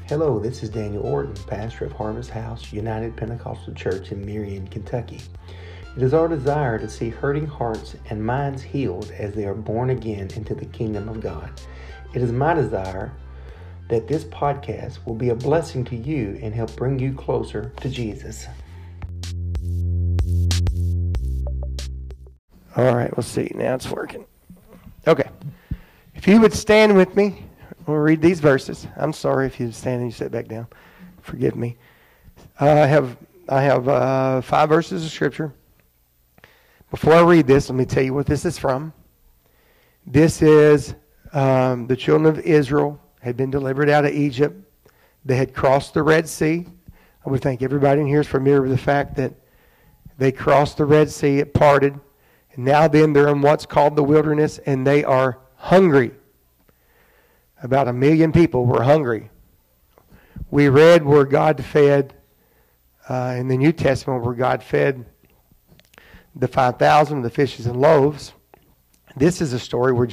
Hello, this is Daniel Orton, pastor of Harvest House United Pentecostal Church in Marion, Kentucky. It is our desire to see hurting hearts and minds healed as they are born again into the kingdom of God. It is my desire that this podcast will be a blessing to you and help bring you closer to Jesus. All right, we'll see. Now it's working. Okay. If you would stand with me, we'll read these verses. I'm sorry if you stand and you sit back down. Forgive me. I have 5 verses of Scripture. Before I read this, let me tell you what this is from. This is the children of Israel had been delivered out of Egypt. They had crossed the Red Sea. I would think everybody in here is familiar with the fact that they crossed the Red Sea, it parted, and now then they're in what's called the wilderness, and they are hungry. About 1 million people were hungry. We read where God fed, in the New Testament, where God fed the 5,000, the fishes and loaves. This is a story where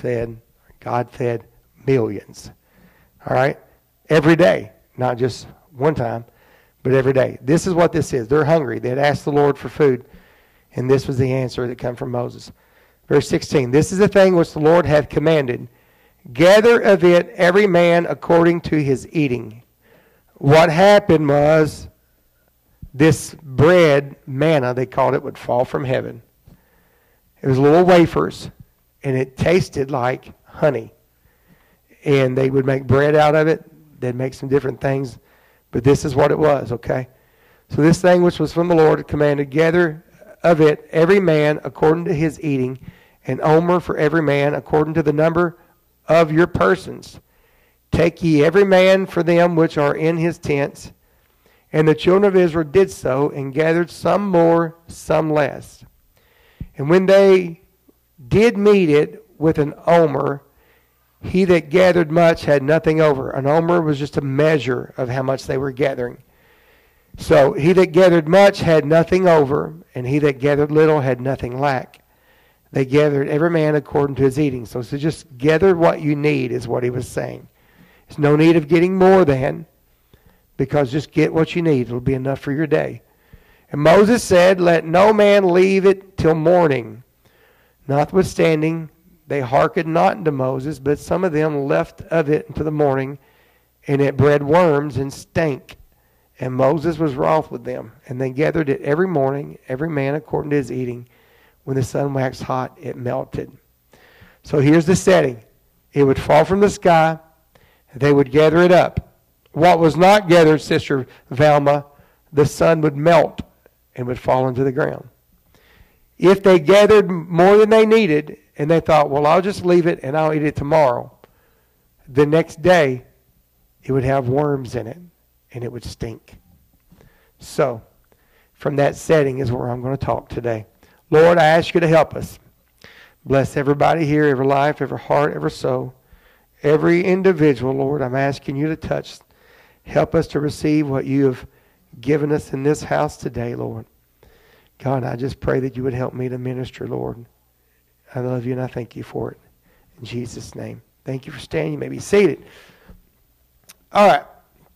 God fed millions. All right? Every day. Not just one time, but every day. This is what this is. They're hungry. They had asked the Lord for food, and this was the answer that came from Moses. Verse 16, this is the thing which the Lord hath commanded. Gather of it every man according to his eating. What happened was this bread, manna they called it, would fall from heaven. It was little wafers, and it tasted like honey. And they would make bread out of it. They'd make some different things, but this is what it was, okay? So this thing which was from the Lord commanded, gather of it every man according to his eating, an omer for every man according to the number of your persons. Take ye every man for them which are in his tents. And the children of Israel did so, and gathered some more, some less. And when they did meet it with an omer, he that gathered much had nothing over. An omer was just a measure of how much they were gathering. So he that gathered much had nothing over, and he that gathered little had nothing lack. They gathered every man according to his eating. So just gather what you need is what he was saying. There's no need of getting more than, because just get what you need. It'll be enough for your day. And Moses said, let no man leave it till morning. Notwithstanding, they hearkened not unto Moses, but some of them left of it until the morning, and it bred worms and stank. And Moses was wroth with them. And they gathered it every morning, every man according to his eating. When the sun waxed hot, it melted. So here's the setting. It would fall from the sky. They would gather it up. What was not gathered, Sister Valma, the sun would melt and would fall into the ground. If they gathered more than they needed, and they thought, well, I'll just leave it and I'll eat it tomorrow, the next day it would have worms in it and it would stink. So, from that setting is where I'm going to talk today. Lord, I ask you to help us. Bless everybody here, every life, every heart, every soul, every individual, Lord. I'm asking you to touch. Help us to receive what you have given us in this house today, Lord. God, I just pray that you would help me to minister, Lord. I love you and I thank you for it. In Jesus' name. Thank you for standing. You may be seated. All right.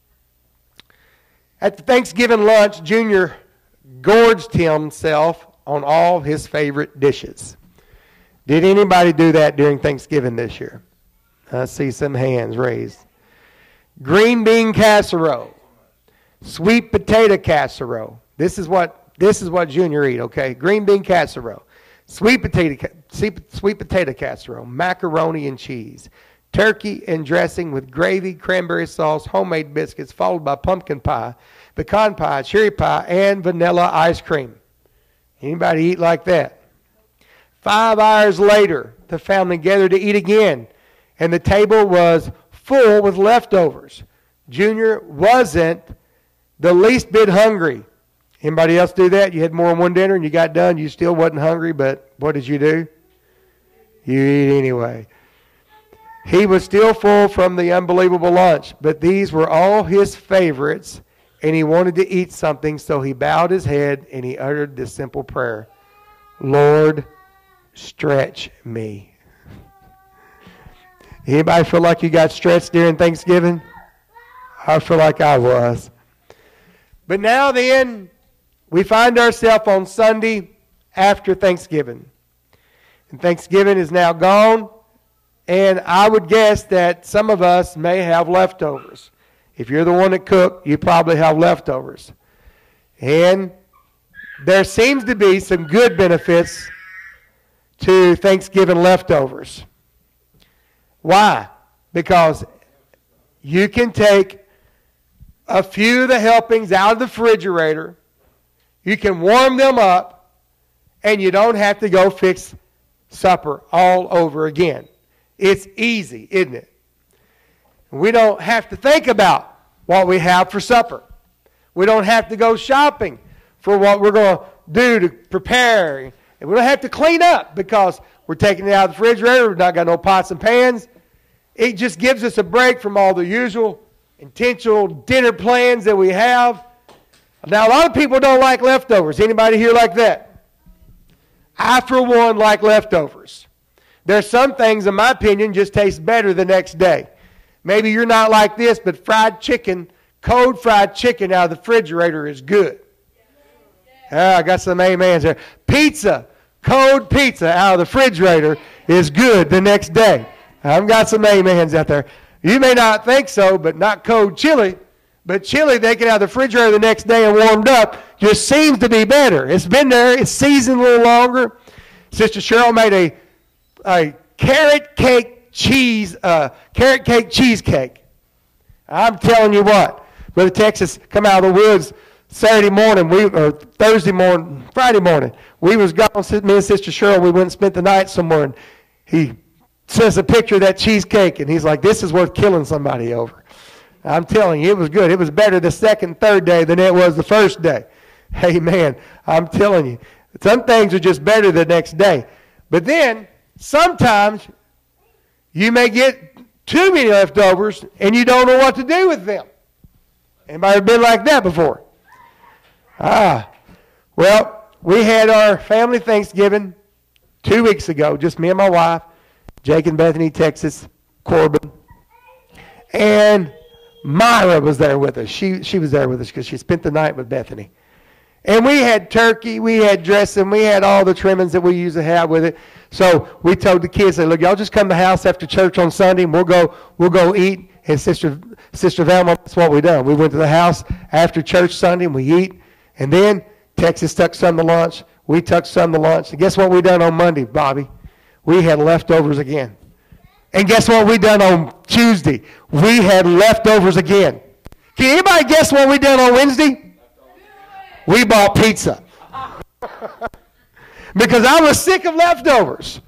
At the Thanksgiving lunch, Junior gorged himself on all his favorite dishes. Did anybody do that during Thanksgiving this year? I see some hands raised. Green bean casserole. Sweet potato casserole. This is what Junior eat, okay? Green bean casserole. Sweet potato casserole. Macaroni and cheese. Turkey and dressing with gravy, cranberry sauce, homemade biscuits, followed by pumpkin pie, pecan pie, cherry pie, and vanilla ice cream. Anybody eat like that? 5 hours later, the family gathered to eat again, and the table was full with leftovers. Junior wasn't the least bit hungry. Anybody else do that? You had more than one dinner and you got done. You still wasn't hungry, but what did you do? You eat anyway. He was still full from the unbelievable lunch, but these were all his favorites, and he wanted to eat something, so he bowed his head and he uttered this simple prayer. Lord, stretch me. Anybody feel like you got stretched during Thanksgiving? I feel like I was. But now then, we find ourselves on Sunday after Thanksgiving. And Thanksgiving is now gone. And I would guess that some of us may have leftovers. If you're the one that cooked, you probably have leftovers. And there seems to be some good benefits to Thanksgiving leftovers. Why? Because you can take a few of the helpings out of the refrigerator, you can warm them up, and you don't have to go fix supper all over again. It's easy, isn't it? We don't have to think about what we have for supper. We don't have to go shopping for what we're going to do to prepare. And we don't have to clean up because we're taking it out of the refrigerator. We've not got no pots and pans. It just gives us a break from all the usual intentional dinner plans that we have. Now, a lot of people don't like leftovers. Anybody here like that? I, for one, like leftovers. There's some things, in my opinion, just taste better the next day. Maybe you're not like this, but fried chicken, cold fried chicken out of the refrigerator is good. I got some amens there. Pizza, cold pizza out of the refrigerator is good the next day. I've got some amens out there. You may not think so, but not cold chili. But chili they get out of the refrigerator the next day and warmed up just seems to be better. It's been there. It's seasoned a little longer. Sister Cheryl made a carrot cake cheesecake. I'm telling you what, Brother Texas come out of the woods Saturday morning, or Thursday morning, Friday morning. We was gone, me and Sister Cheryl, we went and spent the night somewhere, and he sent us a picture of that cheesecake, and he's like, this is worth killing somebody over. I'm telling you, it was good. It was better the second, third day than it was the first day. Amen. I'm telling you. Some things are just better the next day. But then, sometimes, you may get too many leftovers, and you don't know what to do with them. Anybody been like that before? Well, we had our family Thanksgiving 2 weeks ago, just me and my wife, Jake and Bethany, Texas, Corbin. And Myra was there with us. She was there with us because she spent the night with Bethany. And we had turkey, we had dressing, we had all the trimmings that we usually have with it. So we told the kids, look, y'all just come to the house after church on Sunday, and we'll go eat. And Sister Velma, that's what we done. We went to the house after church Sunday, and we eat. And then Texas took some to lunch. We took some to lunch. And guess what we done on Monday, Bobby? We had leftovers again. And guess what we done on Tuesday? We had leftovers again. Can anybody guess what we done on Wednesday? We bought pizza. Because I was sick of leftovers.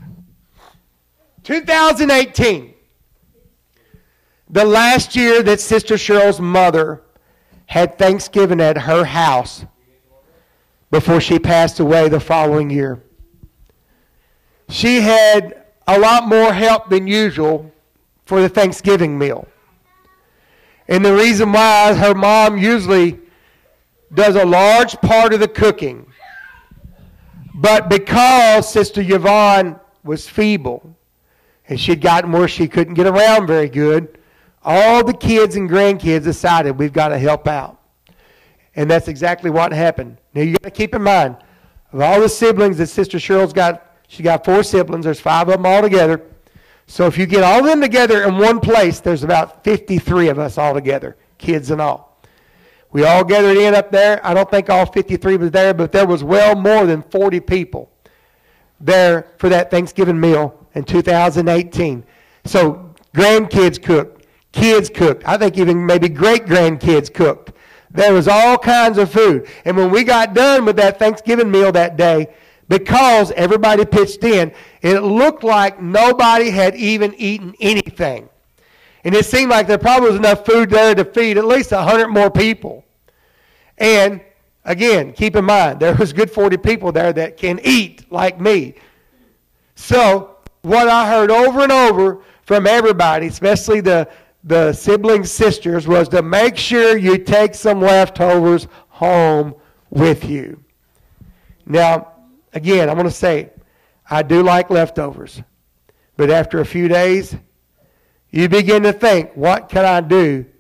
2018. The last year that Sister Cheryl's mother had Thanksgiving at her house before she passed away the following year. She had a lot more help than usual for the Thanksgiving meal. And the reason why, her mom usually does a large part of the cooking. But because Sister Yvonne was feeble and she'd gotten where she couldn't get around very good, all the kids and grandkids decided we've got to help out. And that's exactly what happened. Now you got to keep in mind, of all the siblings that Sister Cheryl's got, she got 4 siblings. There's 5 of them all together. So if you get all of them together in one place, there's about 53 of us all together, kids and all. We all gathered in up there. I don't think all 53 was there, but there was well more than 40 people there for that Thanksgiving meal in 2018. So grandkids cooked, kids cooked. I think even maybe great-grandkids cooked. There was all kinds of food. And when we got done with that Thanksgiving meal that day, because everybody pitched in, it looked like nobody had even eaten anything. And it seemed like there probably was enough food there to feed at least 100 more people. And, again, keep in mind, there was good 40 people there that can eat like me. So, what I heard over and over from everybody, especially the sibling sisters, was to make sure you take some leftovers home with you. Now, again, I'm going to say, I do like leftovers. But after a few days, you begin to think, what can I do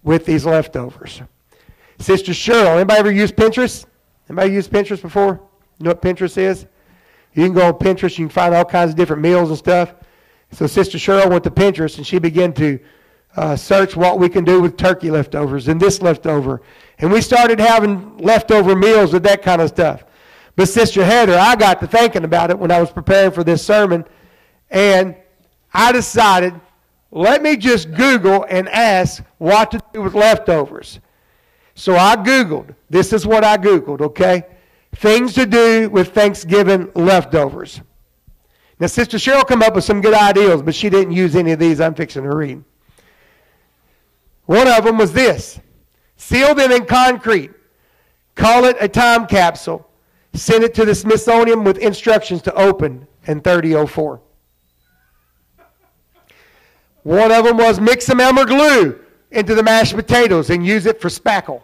with these leftovers. Sister Cheryl, anybody ever use Pinterest? Anybody used Pinterest before? You know what Pinterest is? You can go on Pinterest, you can find all kinds of different meals and stuff. So Sister Cheryl went to Pinterest and she began to search what we can do with turkey leftovers and this leftover. And we started having leftover meals with that kind of stuff. But Sister Heather, I got to thinking about it when I was preparing for this sermon, and I decided, let me just Google and ask what to do with leftovers. So I Googled. This is what I Googled, okay? Things to do with Thanksgiving leftovers. Now, Sister Cheryl came up with some good ideas, but she didn't use any of these I'm fixing to read. One of them was this. Seal them in concrete. Call it a time capsule. Send it to the Smithsonian with instructions to open in 3004. One of them was mix some Elmer glue into the mashed potatoes and use it for spackle.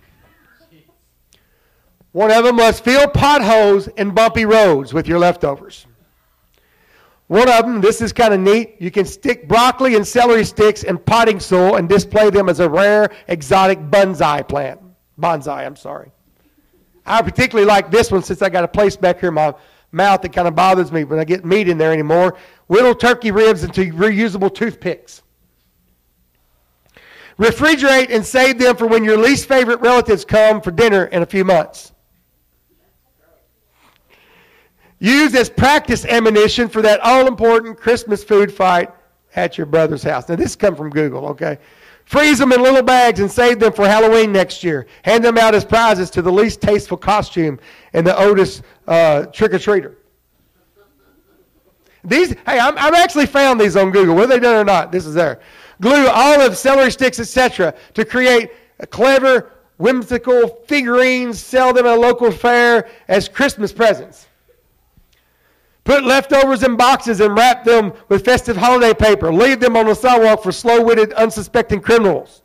One of them was fill potholes in bumpy roads with your leftovers. One of them, this is kind of neat, you can stick broccoli and celery sticks in potting soil and display them as a rare exotic bonsai plant. Bonsai, I'm sorry. I particularly like this one since I got a place back here in my mouth that kind of bothers me when I get meat in there anymore. Whittle turkey ribs into reusable toothpicks. Refrigerate and save them for when your least favorite relatives come for dinner in a few months. Use as practice ammunition for that all-important Christmas food fight at your brother's house. Now, this comes from Google, okay? Freeze them in little bags and save them for Halloween next year. Hand them out as prizes to the least tasteful costume in the oldest trick-or-treater. These, hey, I'm actually found these on Google. Whether they done or not, this is there. Glue olives, celery sticks, etc. to create a clever, whimsical figurines. Sell them at a local fair as Christmas presents. Put leftovers in boxes and wrap them with festive holiday paper. Leave them on the sidewalk for slow-witted, unsuspecting criminals.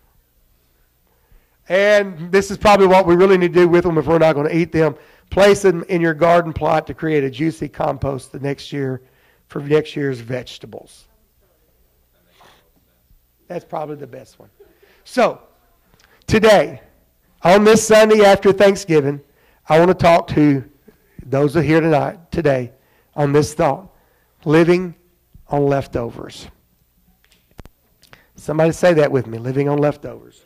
And this is probably what we really need to do with them if we're not going to eat them. Place them in your garden plot to create a juicy compost the next year for next year's vegetables. That's probably the best one. So, today, on this Sunday after Thanksgiving, I want to talk to those that are here tonight, today, on this thought. Living on leftovers. Somebody say that with me, living on leftovers.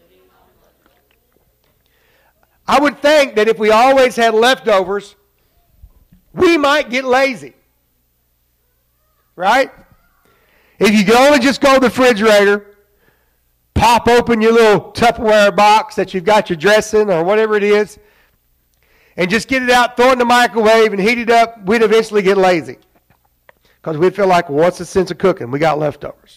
I would think that if we always had leftovers, we might get lazy. Right? If you could only just go to the refrigerator, pop open your little Tupperware box that you've got your dressing or whatever it is, and just get it out, throw it in the microwave, and heat it up, we'd eventually get lazy. Because we'd feel like, well, what's the sense of cooking? We got leftovers.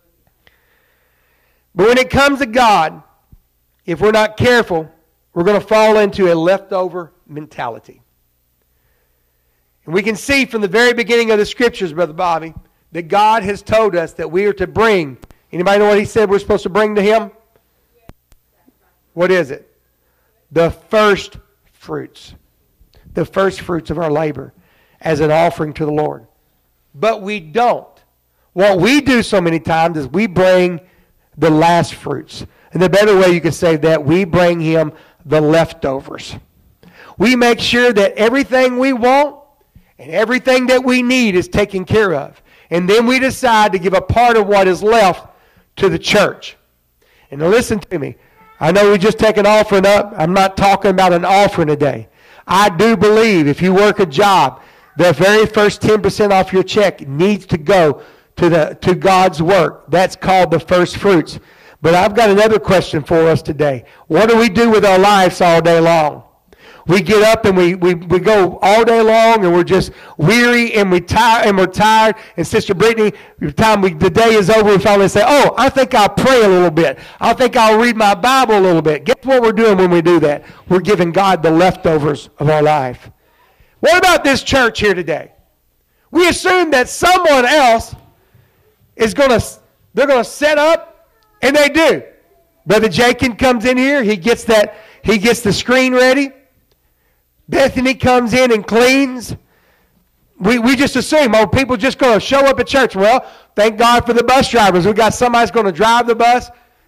But when it comes to God, if we're not careful, we're going to fall into a leftover mentality. And we can see from the very beginning of the Scriptures, Brother Bobby, that God has told us that we are to bring. Anybody know what He said we're supposed to bring to Him? What is it? The first fruits. The first fruits of our labor as an offering to the Lord. But we don't. What we do so many times is we bring the last fruits. And the better way you can say that, we bring Him the leftovers. We make sure that everything we want and everything that we need is taken care of. And then we decide to give a part of what is left to the church. And now listen to me. I know we just take an offering up. I'm not talking about an offering today. I do believe if you work a job, the very first 10% off your check needs to go to God's work. That's called the first fruits. But I've got another question for us today. What do we do with our lives all day long? We get up and we go all day long and we're just weary and we're tired. And Sister Brittany, by the time the day is over, we finally say, oh, I think I'll pray a little bit. I think I'll read my Bible a little bit. Guess what we're doing when we do that? We're giving God the leftovers of our life. What about this church here today? We assume that someone else is they're going to set up, and they do. Brother Jakin comes in here. He gets the screen ready. Bethany comes in and cleans. We just assume, oh, people just going to show up at church. Well, thank God for the bus drivers. We got somebody's going to drive the bus,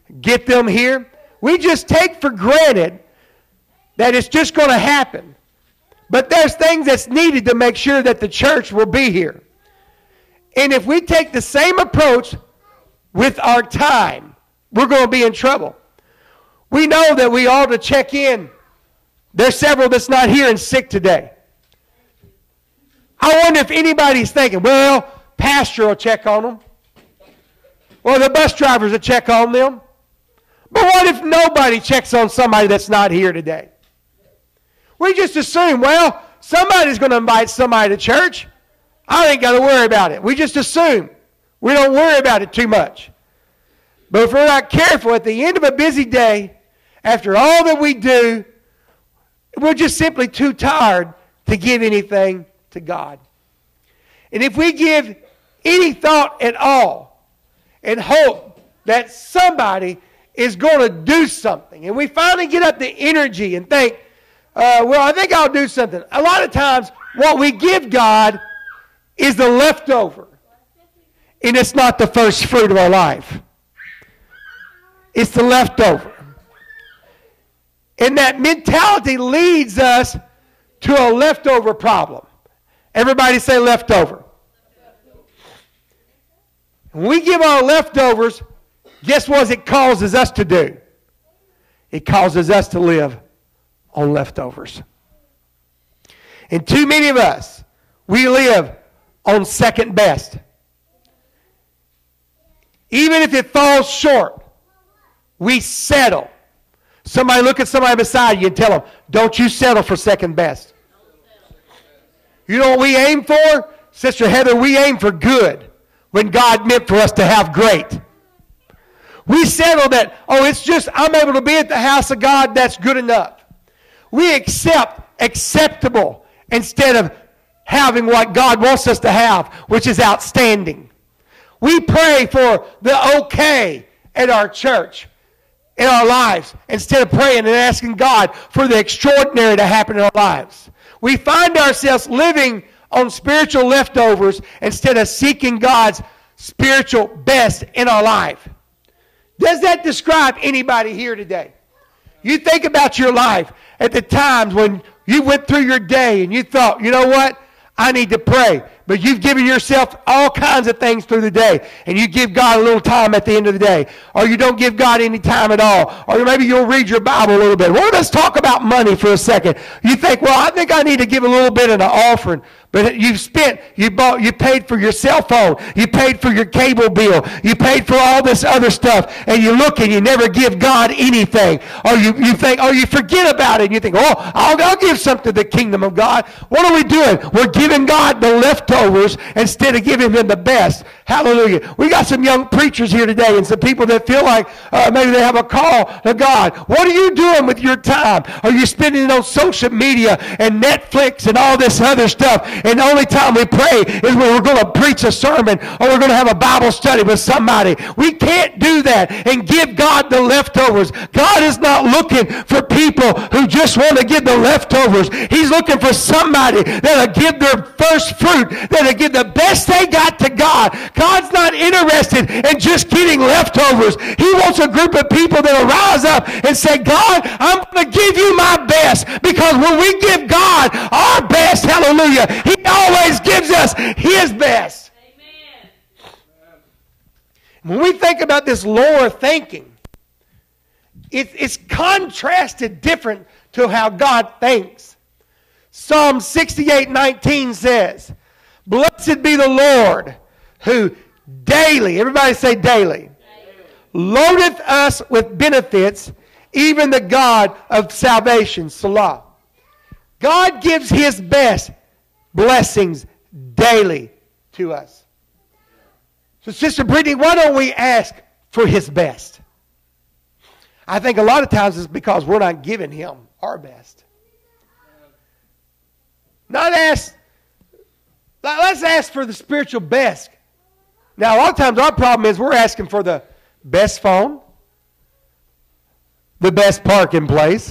get them here. We just take for granted that it's just going to happen. But there's things that's needed to make sure that the church will be here. And if we take the same approach with our time, we're going to be in trouble. We know that we ought to check in. There's several that's not here and sick today. I wonder if anybody's thinking, well, pastor will check on them. Or the bus drivers will check on them. But what if nobody checks on somebody that's not here today? We just assume, well, somebody's going to invite somebody to church. I ain't got to worry about it. We just assume. We don't worry about it too much. But if we're not careful, at the end of a busy day, after all that we do, we're just simply too tired to give anything to God. And if we give any thought at all and hope that somebody is going to do something, and we finally get up the energy and think, well, I think I'll do something. A lot of times, what we give God is the leftover. And it's not the first fruit of our life. It's the leftover. And that mentality leads us to a leftover problem. Everybody say leftover. When we give our leftovers, guess what it causes us to do? It causes us to live on leftovers. And too many of us, we live on second best. Even if it falls short, we settle. Somebody look at somebody beside you and tell them, don't you settle for second best. You know what we aim for? Sister Heather, we aim for good when God meant for us to have great. We settle that, oh, it's just I'm able to be at the house of God, that's good enough. We accept acceptable instead of having what God wants us to have, which is outstanding. We pray for the okay at our church, in our lives, instead of praying and asking God for the extraordinary to happen in our lives. We find ourselves living on spiritual leftovers instead of seeking God's spiritual best in our life. Does that describe anybody here today? You think about your life at the times when you went through your day and you thought, you know what? I need to pray. But you've given yourself all kinds of things through the day, and you give God a little time at the end of the day, or you don't give God any time at all, or maybe you'll read your Bible a little bit. Well, let's talk about money for a second. You think, well, I think I need to give a little bit of an offering. But you paid for your cell phone, you paid for your cable bill, you paid for all this other stuff, and you look and you never give God anything. Or you think, or you forget about it, and you think, oh, I'll give something to the kingdom of God. What are we doing? We're giving God the leftovers instead of giving Him the best. Hallelujah. We got some young preachers here today and some people that feel like maybe they have a call to God. What are you doing with your time? Are you spending it on social media and Netflix and all this other stuff? And the only time we pray is when we're going to preach a sermon or we're going to have a Bible study with somebody. We can't do that and give God the leftovers. God is not looking for people who just want to give the leftovers. He's looking for somebody that'll give their first fruit, that'll give the best they got to God. God's not interested in just getting leftovers. He wants a group of people that'll rise up and say, God, I'm going to give you my best, because when we give God our best, hallelujah, He always gives us His best. Amen. When we think about this lower thinking, it's contrasted different to how God thinks. Psalm 68:19 says, blessed be the Lord who daily, everybody say daily, loadeth us with benefits, even the God of salvation. Salah. God gives His best blessings daily to us. So Sister Brittany, why don't we ask for His best? I think a lot of times it's because we're not giving Him our best. Let's ask for the spiritual best. Now, a lot of times our problem is we're asking for the best phone, the best parking place,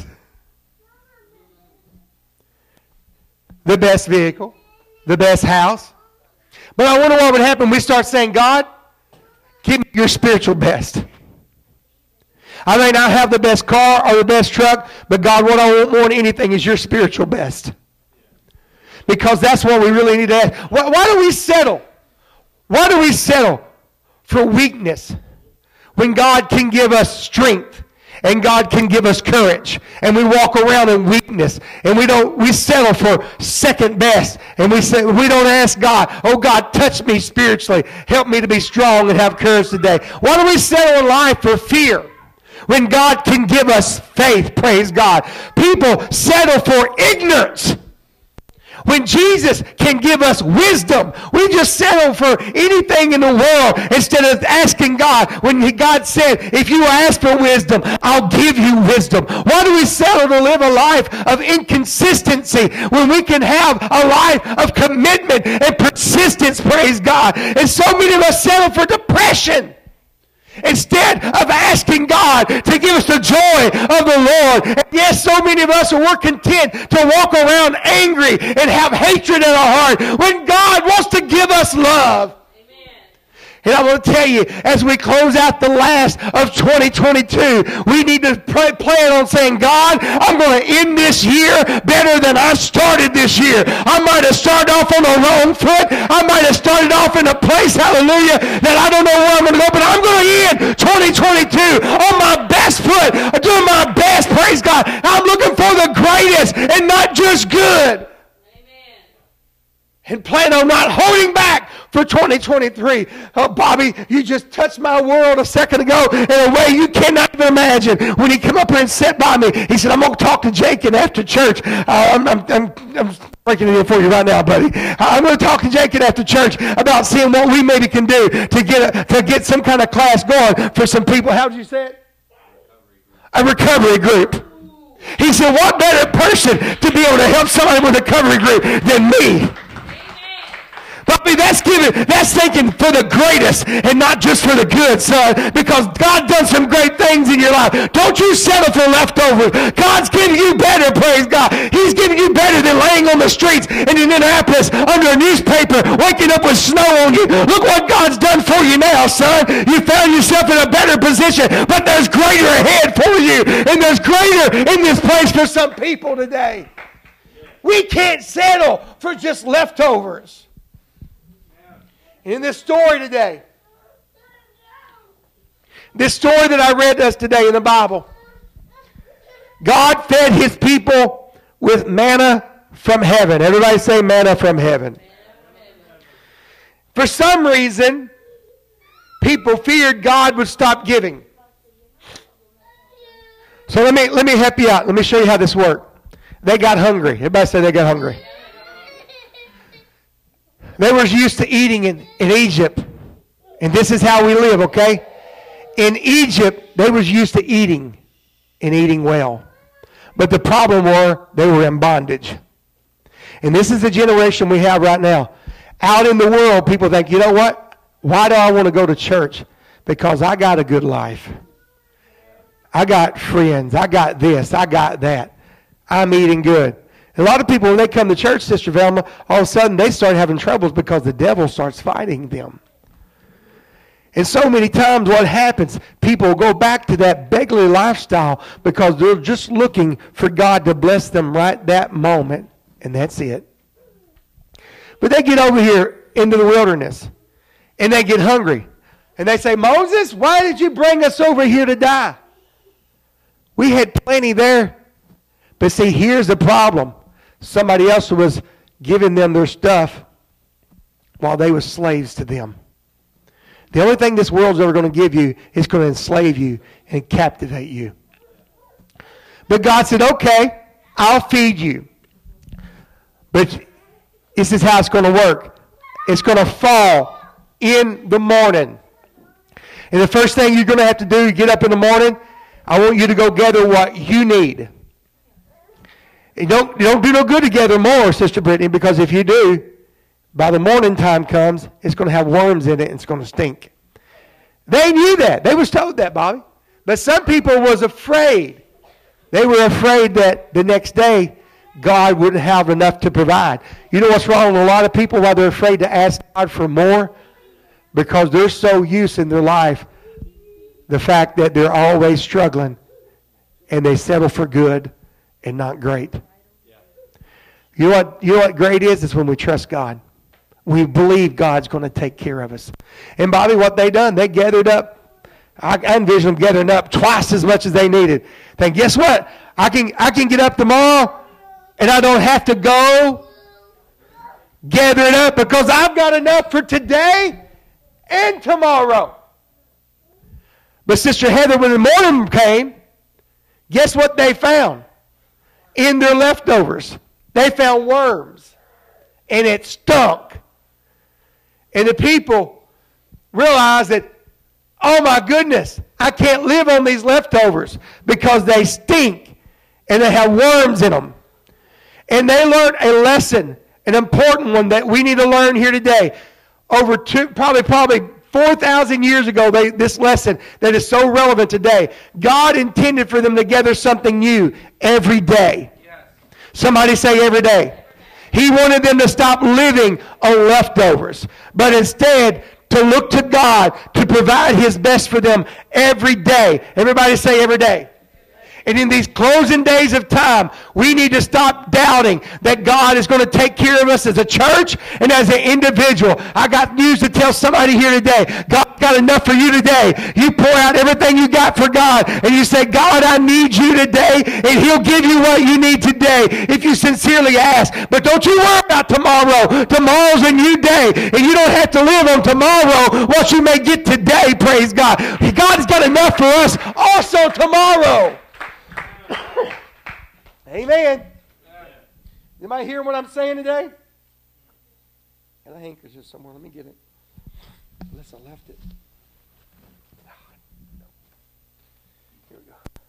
the best vehicle, the best house. But I wonder what would happen when we start saying, God, give me your spiritual best. I may not have the best car or the best truck, but God, what I want more than anything is your spiritual best. Because that's what we really need to ask. Why do we settle? Why do we settle for weakness when God can give us strength and God can give us courage? And we walk around in weakness and we settle for second best, and we don't ask God, oh God, touch me spiritually. Help me to be strong and have courage today. Why do we settle in life for fear when God can give us faith? Praise God. People settle for ignorance when Jesus can give us wisdom. We just settle for anything in the world instead of asking God, when God said, if you ask for wisdom, I'll give you wisdom. Why do we settle to live a life of inconsistency when we can have a life of commitment and persistence? Praise God. And so many of us settle for depression instead of asking God to give us the joy of the Lord. And yes, so many of us are content to walk around angry and have hatred in our heart when God wants to give us love. And I want to tell you, as we close out the last of 2022, we need to plan on saying, God, I'm going to end this year better than I started this year. I might have started off on the wrong foot. I might have started off in a place, hallelujah, that I don't know where I'm going to go, but I'm going to end 2022 on my best foot, doing my best, praise God. I'm looking for the greatest and not just good. And plan on not holding back for 2023. Oh, Bobby, you just touched my world a second ago in a way you cannot even imagine. When he came up here and sat by me, he said, I'm going to talk to Jacob after church. I'm breaking it in for you right now, buddy. I'm going to talk to Jacob after church about seeing what we maybe can do to get some kind of class going for some people. How did you say it? A recovery group. He said, what better person to be able to help somebody with a recovery group than me? Bobby, that's thinking for the greatest and not just for the good, son, because God done some great things in your life. Don't you settle for leftovers. God's giving you better, praise God. He's giving you better than laying on the streets in Indianapolis under a newspaper, waking up with snow on you. Look what God's done for you now, son. You found yourself in a better position, but there's greater ahead for you, and there's greater in this place for some people today. We can't settle for just leftovers. In this story today, this story that I read to us today in the Bible, God fed his people with manna from heaven. Everybody say manna from heaven. For some reason, people feared God would stop giving. So let me help you out. Let me show you how this worked. They got hungry. Everybody say they got hungry. They were used to eating in Egypt. And this is how we live, okay? In Egypt, they were used to eating and eating well. But the problem was they were in bondage. And this is the generation we have right now. Out in the world, people think, you know what? Why do I want to go to church? Because I got a good life. I got friends. I got this. I got that. I'm eating good. A lot of people, when they come to church, Sister Velma, all of a sudden they start having troubles because the devil starts fighting them. And so many times what happens, people go back to that beggarly lifestyle because they're just looking for God to bless them right that moment, and that's it. But they get over here into the wilderness, and they get hungry. And they say, Moses, why did you bring us over here to die? We had plenty there. But see, here's the problem. Somebody else was giving them their stuff while they were slaves to them. The only thing this world's ever going to give you is going to enslave you and captivate you. But God said, okay, I'll feed you. But this is how it's going to work. It's going to fall in the morning. And the first thing you're going to have to do, you get up in the morning, I want you to go gather what you need. You don't do no good to gather more, Sister Brittany, because if you do, by the morning time comes, it's going to have worms in it and it's going to stink. They knew that. They was told that, Bobby. But some people was afraid. They were afraid that the next day God wouldn't have enough to provide. You know what's wrong with a lot of people, why they're afraid to ask God for more? Because they're so used in their life the fact that they're always struggling and they settle for good and not great. You know what great is? It's when we trust God. We believe God's going to take care of us. And Bobby, what they done, they gathered up. I envision them gathering up twice as much as they needed. Then guess what? I can get up tomorrow and I don't have to go gather it up because I've got enough for today and tomorrow. But Sister Heather, when the morning came, guess what they found? In their leftovers, they found worms. And it stunk. And the people realized that, oh my goodness, I can't live on these leftovers because they stink and they have worms in them. And they learned a lesson, an important one that we need to learn here today. Over probably 4,000 years ago, this lesson that is so relevant today. God intended for them to gather something new every day. Yes. Somebody say every day. He wanted them to stop living on leftovers, but instead to look to God to provide His best for them every day. Everybody say every day. And in these closing days of time, we need to stop doubting that God is going to take care of us as a church and as an individual. I got news to tell somebody here today. God's got enough for you today. You pour out everything you got for God and you say, God, I need you today, and He'll give you what you need today if you sincerely ask. But don't you worry about tomorrow. Tomorrow's a new day, and you don't have to live on tomorrow what you may get today, praise God. God's got enough for us also tomorrow. Amen. Anybody hearing what I'm saying today? Got a handkerchief somewhere. Let me get it. Unless I left it. Here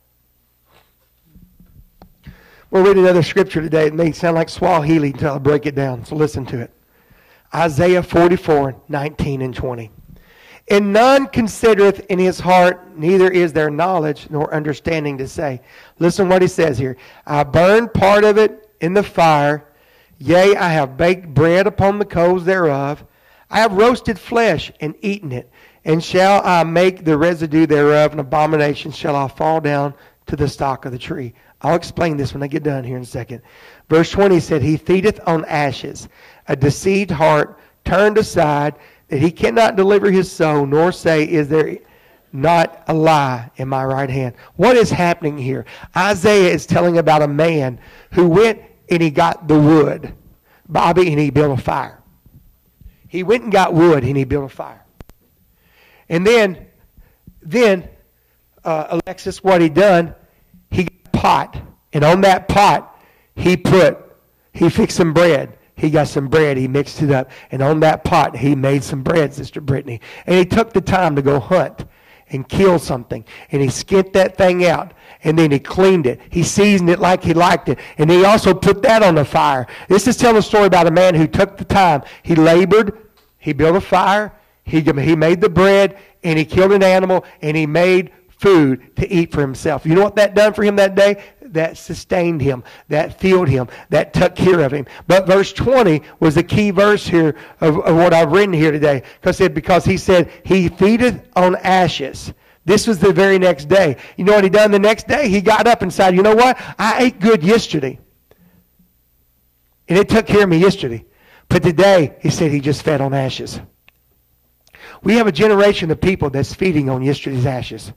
we go. We'll read another scripture today. It may sound like Swahili until I break it down. So listen to it. Isaiah 44:19 and 20. And none considereth in his heart, neither is there knowledge nor understanding to say. Listen what he says here. I burned part of it in the fire. Yea, I have baked bread upon the coals thereof. I have roasted flesh and eaten it. And shall I make the residue thereof an abomination? Shall I fall down to the stock of the tree? I'll explain this when I get done here in a second. Verse 20 said, He feedeth on ashes, a deceived heart turned aside, that he cannot deliver his soul, nor say, is there not a lie in my right hand. What is happening here? Isaiah is telling about a man who went and he got the wood, Bobby, and he built a fire. He went and got wood and he built a fire. And then Alexis, what he done, he got a pot. And on that pot, he fixed some bread. He got some bread. He mixed it up. And on that pot, he made some bread, Sister Brittany. And he took the time to go hunt and kill something. And he skinned that thing out. And then he cleaned it. He seasoned it like he liked it. And he also put that on the fire. This is telling a story about a man who took the time. He labored. He built a fire. He made the bread. And he killed an animal. And he made food to eat for himself. You know what that done for him that day? That sustained him, that filled him, that took care of him. But verse 20 was the key verse here of what I've written here today. Because he said, He feedeth on ashes. This was the very next day. You know what he done the next day? He got up and said, you know what? I ate good yesterday. And it took care of me yesterday. But today, he said he just fed on ashes. We have a generation of people that's feeding on yesterday's ashes.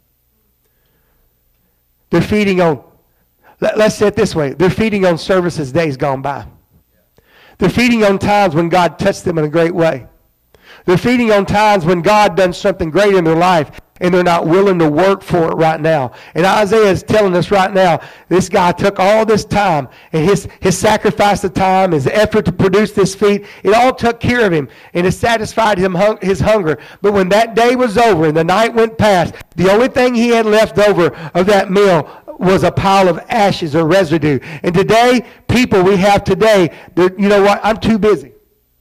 They're feeding on, let's say it this way, they're feeding on services days gone by. They're feeding on times when God touched them in a great way. They're feeding on times when God done something great in their life, and they're not willing to work for it right now. And Isaiah is telling us right now, this guy took all this time, and his sacrifice of time, his effort to produce this feed, it all took care of him, and it satisfied him his hunger. But when that day was over and the night went past, the only thing he had left over of that meal was a pile of ashes or residue. And today, people we have today, you know what, I'm too busy.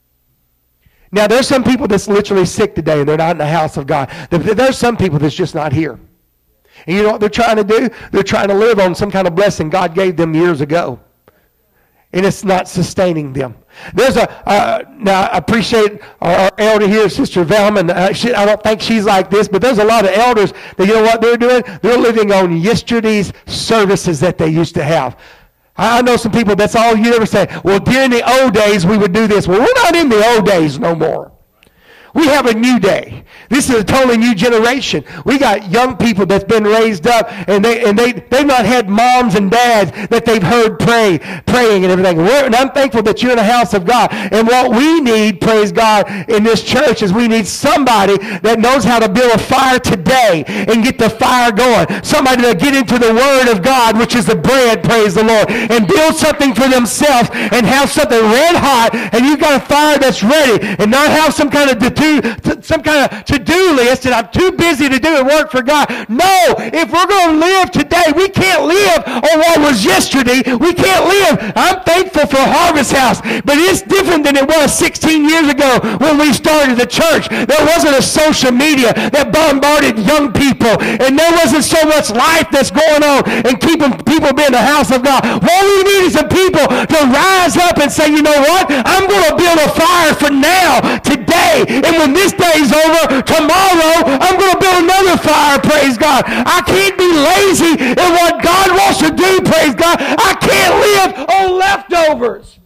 Now, there's some people that's literally sick today and they're not in the house of God. There's some people that's just not here. And you know what they're trying to do? They're trying to live on some kind of blessing God gave them years ago. And it's not sustaining them. Now I appreciate our elder here, Sister Velman. I don't think she's like this, but there's a lot of elders that, you know what they're doing? They're living on yesterday's services that they used to have. I know some people, that's all you ever say. Well, during the old days, we would do this. Well, we're not in the old days no more. We have a new day. This is a totally new generation. We got young people that's been raised up, and they've not had moms and dads that they've heard praying and everything. And I'm thankful that you're in the house of God. And what we need, praise God, in this church is we need somebody that knows how to build a fire today and get the fire going. Somebody to get into the Word of God, which is the bread, praise the Lord, and build something for themselves and have something red hot, and you've got a fire that's ready, and not have some kind of to-do list, and I'm too busy to do and work for God. No, if we're going to live today, we can't live on what was yesterday. We can't live. I'm thankful for Harvest House, but it's different than it was 16 years ago when we started the church. There wasn't a social media that bombarded young people, and there wasn't so much life that's going on and keeping people being the house of God. What we need is some people to rise up and say, you know what? I'm going to build a fire for now, today, and when this day's over, tomorrow, I'm going to build another fire, praise God. I can't be lazy in what God wants to do, praise God. I can't live on leftovers.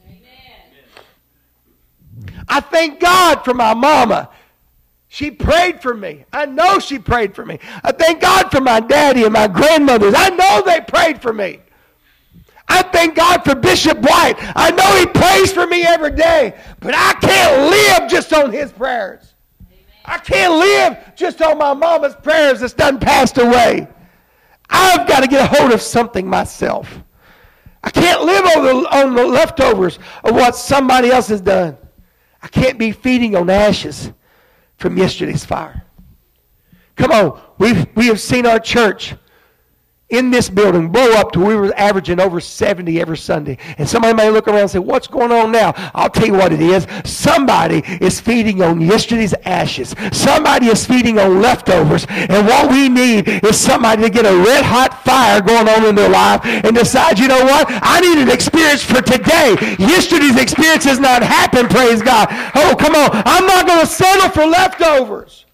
Amen. I thank God for my mama. She prayed for me. I know she prayed for me. I thank God for my daddy and my grandmothers. I know they prayed for me. I thank God for Bishop White. I know he prays for me every day, but I can't live just on his prayers. I can't live just on my mama's prayers that's done passed away. I've got to get a hold of something myself. I can't live on the leftovers of what somebody else has done. I can't be feeding on ashes from yesterday's fire. Come on, we have seen our church in this building blow up to we were averaging over 70 every Sunday. And somebody may look around and say, what's going on now? I'll tell you what it is. Somebody is feeding on yesterday's ashes. Somebody is feeding on leftovers. And what we need is somebody to get a red hot fire going on in their life and decide, you know what? I need an experience for today. Yesterday's experience has not happened, praise God. Oh, come on. I'm not going to settle for leftovers.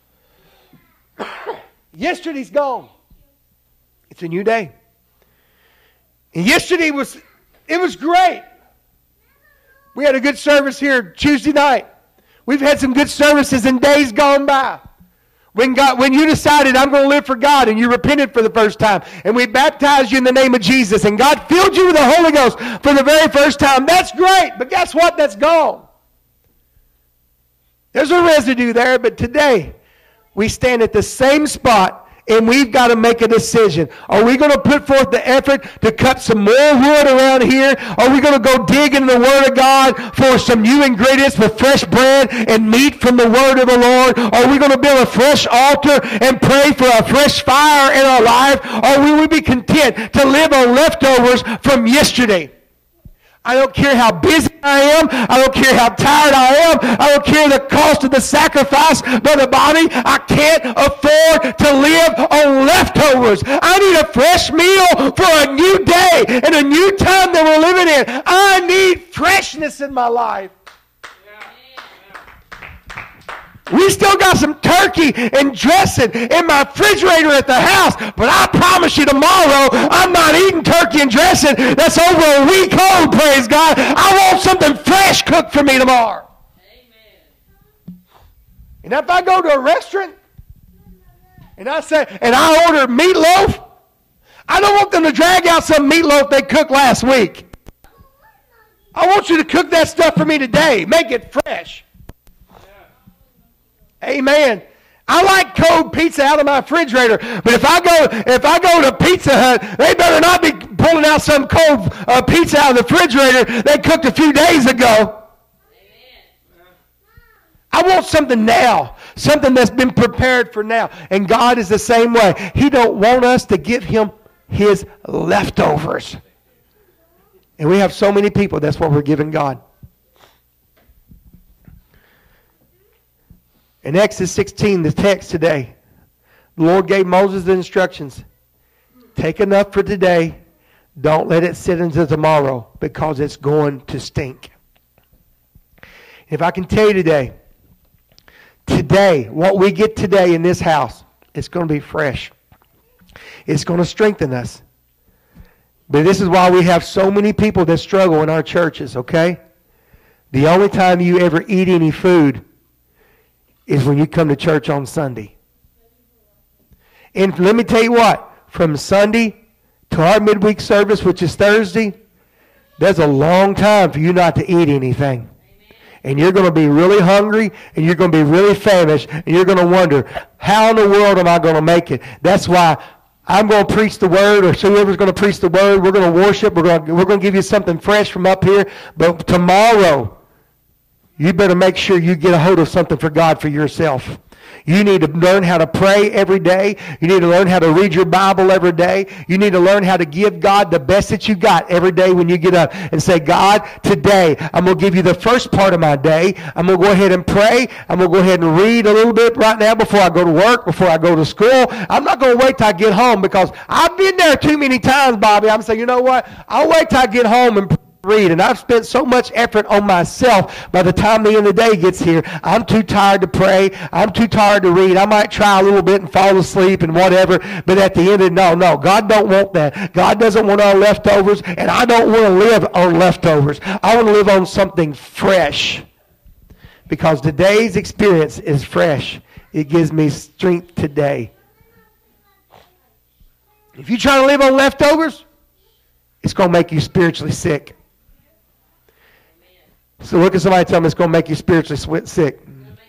Yesterday's gone. It's a new day. And yesterday it was great. We had a good service here Tuesday night. We've had some good services in days gone by. When you decided I'm going to live for God and you repented for the first time and we baptized you in the name of Jesus and God filled you with the Holy Ghost for the very first time, that's great. But guess what? That's gone. There's a residue there, but today we stand at the same spot. And we've got to make a decision. Are we going to put forth the effort to cut some more wood around here? Are we going to go dig in the Word of God for some new ingredients for fresh bread and meat from the Word of the Lord? Are we going to build a fresh altar and pray for a fresh fire in our life? Or will we be content to live on leftovers from yesterday? I don't care how busy I am. I don't care how tired I am. I don't care the cost of the sacrifice, Brother Bobby. I can't afford to live on leftovers. I need a fresh meal for a new day and a new time that we're living in. I need freshness in my life. We still got some turkey and dressing in my refrigerator at the house, but I promise you tomorrow I'm not eating turkey and dressing that's over a week old, praise God. I want something fresh cooked for me tomorrow. Amen. And if I go to a restaurant and I order meatloaf, I don't want them to drag out some meatloaf they cooked last week. I want you to cook that stuff for me today. Make it fresh. Amen. I like cold pizza out of my refrigerator, but if I go to Pizza Hut, they better not be pulling out some cold pizza out of the refrigerator they cooked a few days ago. Amen. I want something now, something that's been prepared for now. And God is the same way. He don't want us to give him his leftovers. And we have so many people, that's what we're giving God. In Exodus 16, the text today, the Lord gave Moses the instructions. Take enough for today. Don't let it sit until tomorrow because it's going to stink. If I can tell you today, what we get today in this house, it's going to be fresh. It's going to strengthen us. But this is why we have so many people that struggle in our churches, okay? The only time you ever eat any food is when you come to church on Sunday. And let me tell you what, from Sunday to our midweek service, which is Thursday, there's a long time for you not to eat anything. And you're going to be really hungry, and you're going to be really famished, and you're going to wonder, how in the world am I going to make it? That's why I'm going to preach the word, or whoever's going to preach the word. We're going to worship. We're going to give you something fresh from up here. But tomorrow, you better make sure you get a hold of something for God for yourself. You need to learn how to pray every day. You need to learn how to read your Bible every day. You need to learn how to give God the best that you got every day when you get up and say, God, today I'm going to give you the first part of my day. I'm going to go ahead and pray. I'm going to go ahead and read a little bit right now before I go to work, before I go to school. I'm not going to wait till I get home because I've been there too many times, Bobby. I'm saying, you know what? I'll wait till I get home and read, and I've spent so much effort on myself. By the time the end of the day gets here, I'm too tired to pray. I'm too tired to read. I might try a little bit and fall asleep and whatever, but at the end of it, no, God don't want that. God doesn't want our leftovers, and I don't want to live on leftovers. I want to live on something fresh, because today's experience is fresh. It gives me strength today. If you try to live on leftovers, it's going to make you spiritually sick. So look at somebody and tell them it's going to make you spiritually sick.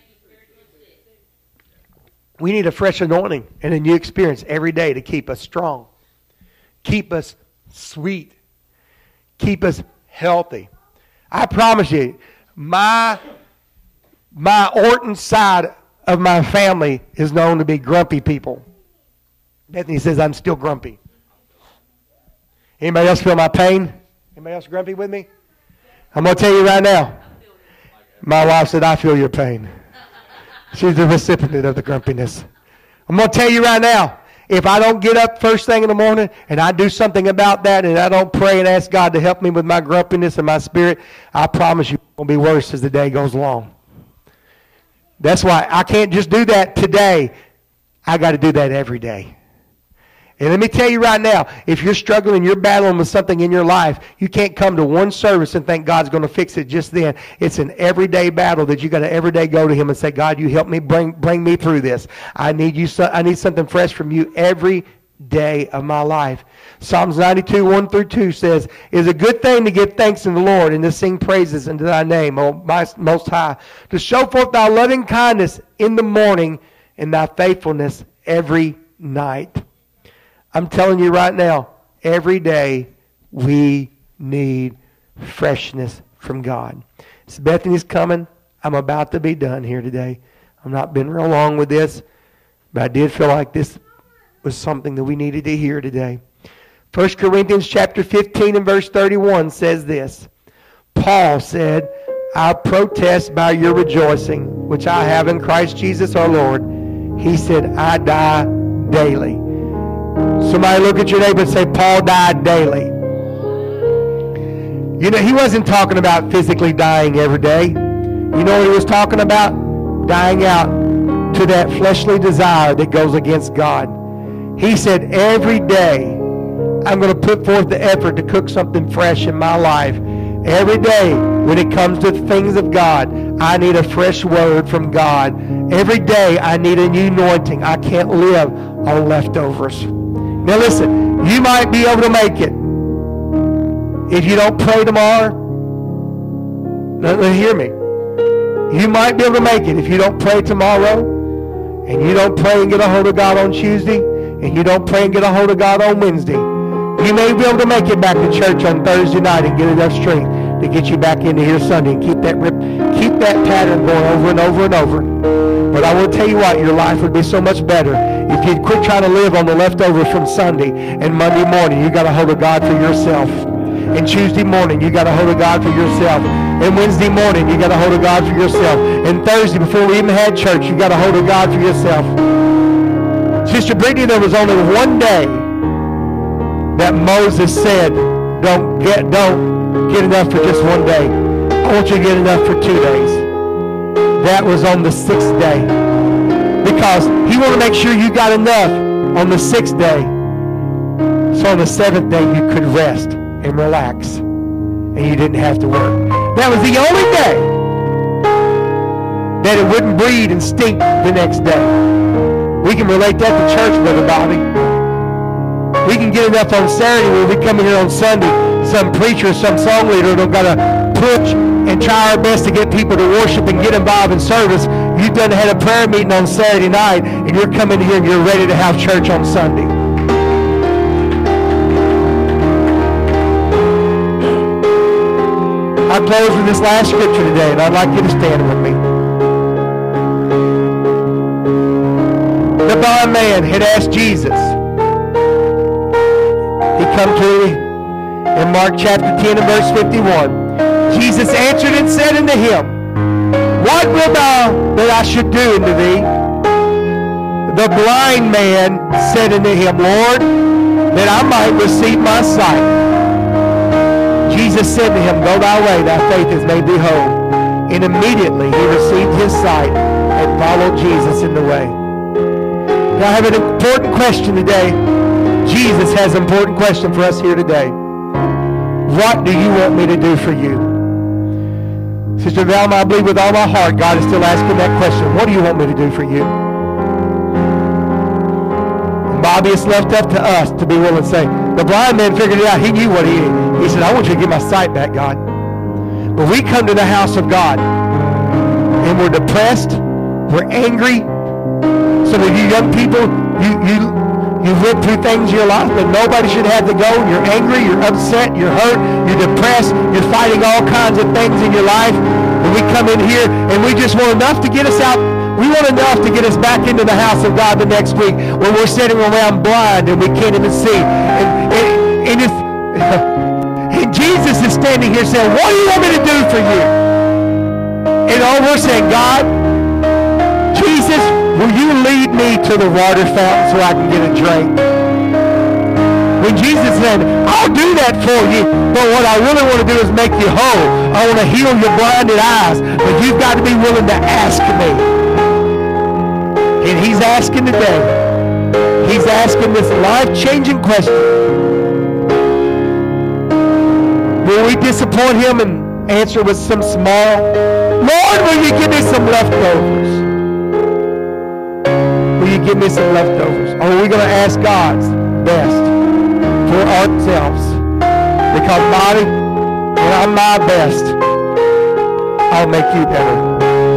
We need a fresh anointing and a new experience every day to keep us strong, keep us sweet, keep us healthy. I promise you, my Orton side of my family is known to be grumpy people. Bethany says I'm still grumpy. Anybody else feel my pain? Anybody else grumpy with me? I'm going to tell you right now. My wife said, I feel your pain. She's the recipient of the grumpiness. I'm going to tell you right now, if I don't get up first thing in the morning and I do something about that and I don't pray and ask God to help me with my grumpiness and my spirit, I promise you it will be worse as the day goes along. That's why I can't just do that today. I got to do that every day. And let me tell you right now, if you're struggling, you're battling with something in your life, you can't come to one service and think God's going to fix it just then. It's an everyday battle that you got to every day go to Him and say, God, you help me, bring me through this. I need something fresh from you every day of my life. Psalms 92, 1 through 2 says, it is a good thing to give thanks in the Lord and to sing praises unto thy name, O Most High, to show forth thy loving kindness in the morning and thy faithfulness every night. I'm telling you right now, every day we need freshness from God. So Bethany's coming. I'm about to be done here today. I've not been real long with this, but I did feel like this was something that we needed to hear today. 1 Corinthians chapter 15 and verse 31 says this. Paul said, I protest by your rejoicing, which I have in Christ Jesus our Lord. He said, I die daily. Somebody look at your neighbor and say, Paul died daily. You know, he wasn't talking about physically dying every day. You know what he was talking about? Dying out to that fleshly desire that goes against God. He said, every day I'm going to put forth the effort to cook something fresh in my life. Every day when it comes to the things of God, I need a fresh word from God. Every day I need a new anointing. I can't live on leftovers. Now listen, you might be able to make it. If you don't pray tomorrow, hear me. You might be able to make it if you don't pray tomorrow, and you don't pray and get a hold of God on Tuesday, and you don't pray and get a hold of God on Wednesday. You may be able to make it back to church on Thursday night and get enough strength to get you back into here Sunday and keep that pattern going over and over and over. But I will tell you what, your life would be so much better if you'd quit trying to live on the leftovers from Sunday, and Monday morning you got a hold of God for yourself. And Tuesday morning you got a hold of God for yourself. And Wednesday morning you got a hold of God for yourself. And Thursday, before we even had church, you got a hold of God for yourself. Sister Brittany, there was only one day that Moses said, don't get enough for just one day. I want you to get enough for 2 days. that was on the 6th day. Because he wanted to make sure you got enough on the 6th day. So on the 7th day you could rest and relax. And you didn't have to work. That was the only day that it wouldn't breed and stink the next day. We can relate that to church, Brother Bobby. We can get enough on Saturday when we come in here on Sunday. Some preacher, some song leader don't got to push and try our best to get people to worship and get involved in service. You've done had a prayer meeting on Saturday night, and you're coming here and you're ready to have church on Sunday. I close with this last scripture today, and I'd like you to stand with me. The blind man had asked Jesus. He come to him in Mark chapter 10 and verse 51. Jesus answered and said unto him, What wilt thou that I should do unto thee? The blind man said unto him, Lord, that I might receive my sight. Jesus said to him, Go thy way, thy faith has made thee whole. And immediately he received his sight and followed Jesus in the way. Now I have an important question today. Jesus has an important question for us here today. What do you want me to do for you? Sister Velma, I believe with all my heart God is still asking that question. What do you want me to do for you? And Bobby, it's left up to us to be willing to say, the blind man figured it out. He knew what he did. He said, I want you to get my sight back, God. But we come to the house of God and we're depressed, we're angry. Some of you young people, you've lived through things in your life that nobody should have to go. You're angry, you're upset, you're hurt, you're depressed, you're fighting all kinds of things in your life. And we come in here and we just want enough to get us out. We want enough to get us back into the house of God the next week when we're sitting around blind and we can't even see. And Jesus is standing here saying, what do you want me to do for you? And all we're saying, God, Jesus, will you lead me to the water fountain so I can get a drink? When Jesus said, I'll do that for you, but what I really want to do is make you whole. I want to heal your blinded eyes, but you've got to be willing to ask me. And he's asking today, he's asking this life-changing question. Will we disappoint him and answer with some small, Lord, will you give me some leftovers? Will you give me some leftovers? Or are we going to ask God's best for ourselves? Because, Bobby, when I'm my best, I'll make you better.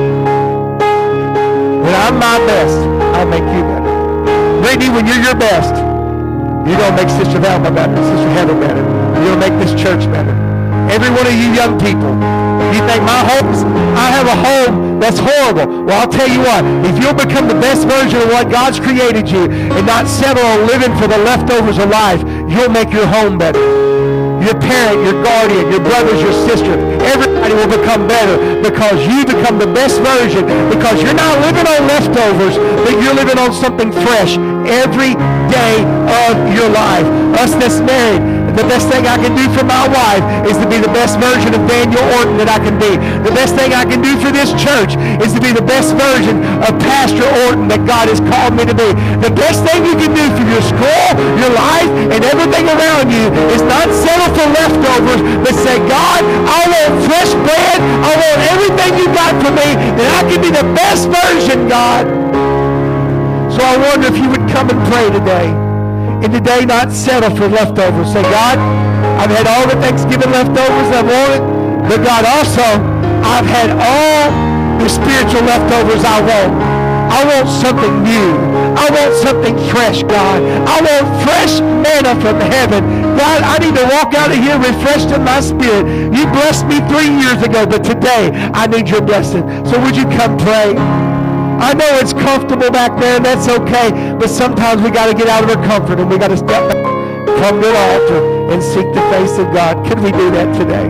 When I'm my best, I'll make you better. Lady, when you're your best, you're going to make Sister Velma better, Sister Heather better. You're going to make this church better. Every one of you young people, you think I have a home that's horrible. Well, I'll tell you what, if you'll become the best version of what God's created you and not settle on living for the leftovers of life, you'll make your home better. Your parent, your guardian, your brothers, your sister, everybody will become better because you become the best version, because you're not living on leftovers, but you're living on something fresh every day of your life. Us that's married, the best thing I can do for my wife is to be the best version of Daniel Orton that I can be. The best thing I can do for this church is to be the best version of Pastor Orton that God has called me to be. The best thing you can do for your school, your life, and everything around you is not settle for leftovers, but say, God, I want fresh bread. I want everything you got for me, that I can be the best version, God. So I wonder if you would come and pray today. And today not settle for leftovers. Say, God, I've had all the Thanksgiving leftovers I wanted, but God, also, I've had all the spiritual leftovers I want. I want something new. I want something fresh, God. I want fresh manna from heaven. God, I need to walk out of here refreshed in my spirit. You blessed me 3 years ago, but today I need your blessing. So would you come pray? I know it's comfortable back there, and that's okay, but sometimes we got to get out of our comfort, and we got to step back, come to the altar, and seek the face of God. Can we do that today?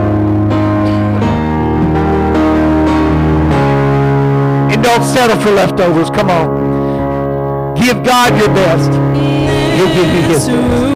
And don't settle for leftovers. Come on. Give God your best. He'll give you his best.